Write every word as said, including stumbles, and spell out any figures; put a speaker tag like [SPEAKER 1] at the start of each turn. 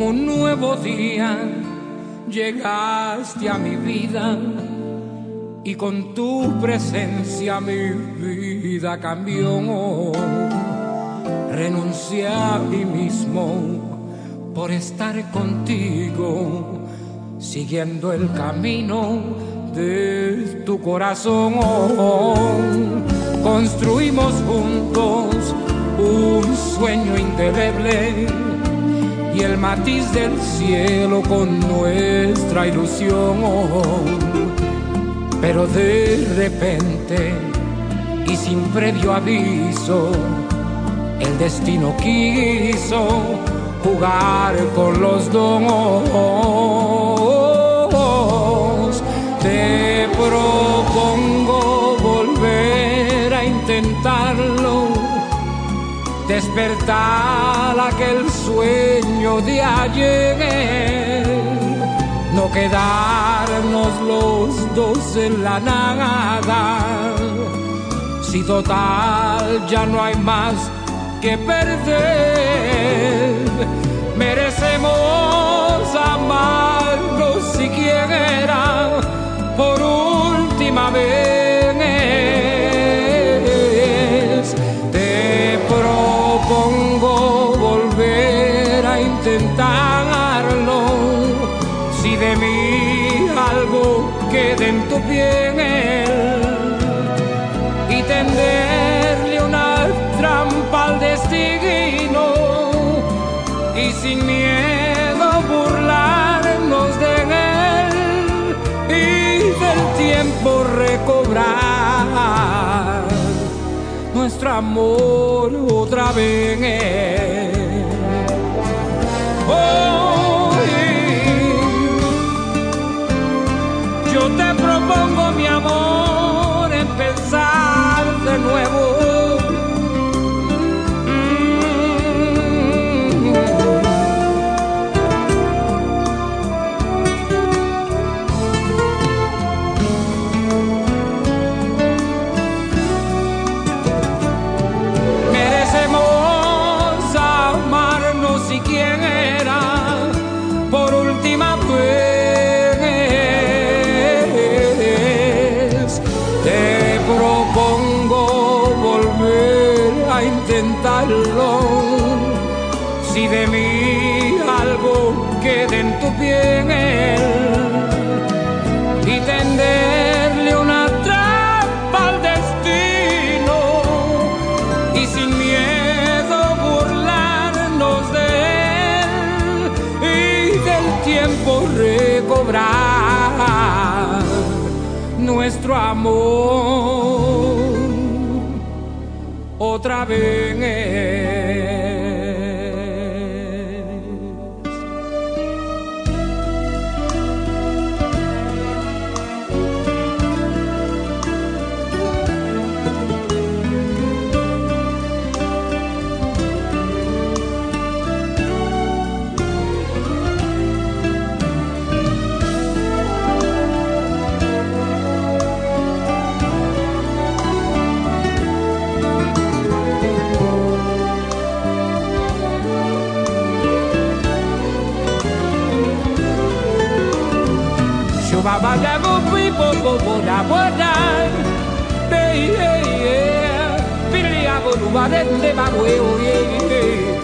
[SPEAKER 1] un nuevo día llegaste a mi vida y con tu presencia mi vida cambió. Renuncié a mí mismo por estar contigo, siguiendo el camino de tu corazón. Construimos juntos un sueño indeleble y el matiz del cielo con nuestra ilusión. Pero de repente y sin previo aviso, el destino quiso jugar con los dos. Te propongo volver a intentarlo, despertar aquel sueño de ayer, no quedarnos los dos en la nada. Si total ya no hay más que perder, merecemos amarnos siquiera por última vez. Te propongo volver a intentarlo, si de mí algo queda en tu piel, y tenderle una trampa al destino y sin miedo burlarnos de él y del tiempo recobrar nuestro amor otra vez. Hoy yo te propongo, mi amor, empezar de nuevo. Intentarlo, si de mí algo queda en tu piel, y tenderle una trampa al destino y sin miedo burlarnos de él y del tiempo recobrar nuestro amor otra vez. Baba da go people go go da boda, hey hey yeah, pili abo du ba de de ba we o ye.